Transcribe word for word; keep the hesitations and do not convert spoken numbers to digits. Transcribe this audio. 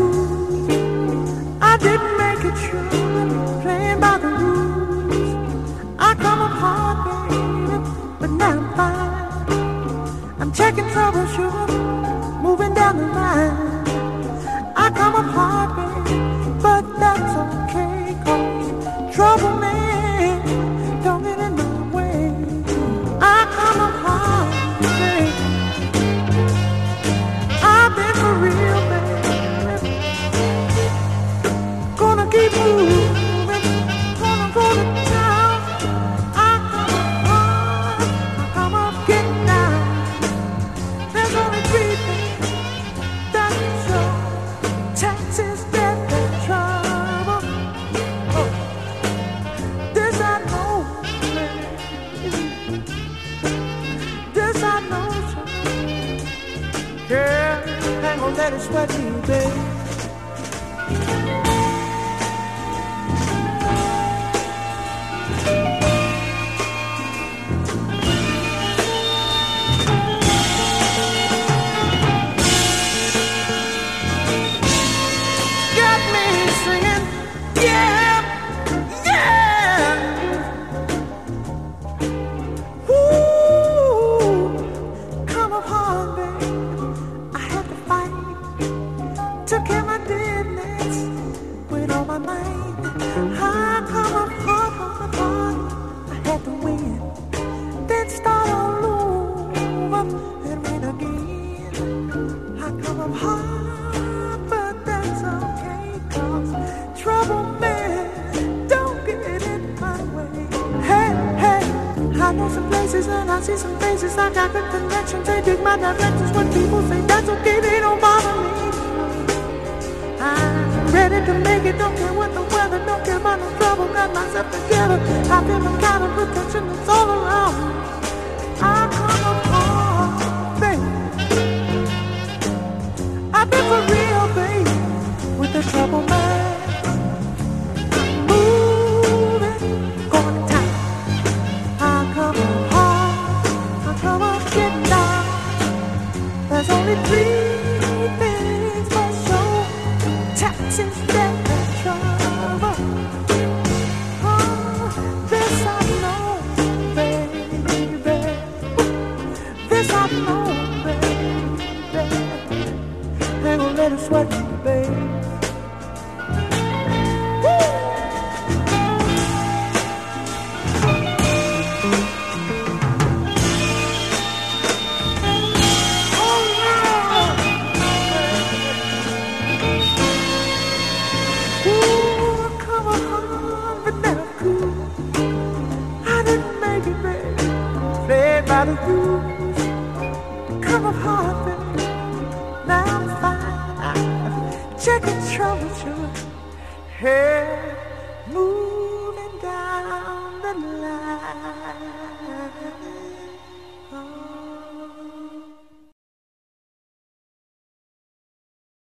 cool. I didn't make it sure, playing by the rules. I come up hard, baby, but now I'm fine. I'm checking troubleshoot, moving down the line. I come up hard, baby, but that's okay, 'cause trouble man don't get in my way. I come up hard, baby. I've been for real, baby. Gonna keep moving, gonna go to town. I come up hard, I come up getting down. There's only three things that can show: taxes, death, and trouble. Oh, this I know, baby. This I know, girl. Ain't gonna let it sweat me, baby. Got me singing, yeah, yeah. Ooh, come upon me. I had to fight, took care of my business with all my might. I come up hard, hard, hard. I had to win, then start all over and win again. I come up hard, but that's okay, 'cause trouble man don't get in my way. Hey, hey, I know some places and I see some faces. I got good connections, they dig my directions. When people say that's okay, they don't bother me. I'm ready to make it, don't care what the weather, don't care about no trouble. Got myself together, I feel the kind of protection that's all around me. I come up hard, baby. I've been for real, baby, with the trouble man. Moving, going to town. I come up hard, I come up getting down. There's only three things for sure: taxes, death, and trouble. Oh, this I know, baby. This I know, baby. Ain't gonna let it sweat me, baby. Ooh, come on, but never cool. I didn't make it, baby. Played by the rules. Come up hard, baby. Now I'm fine. Checking troubleshoot. Hey, moving down the line. Oh.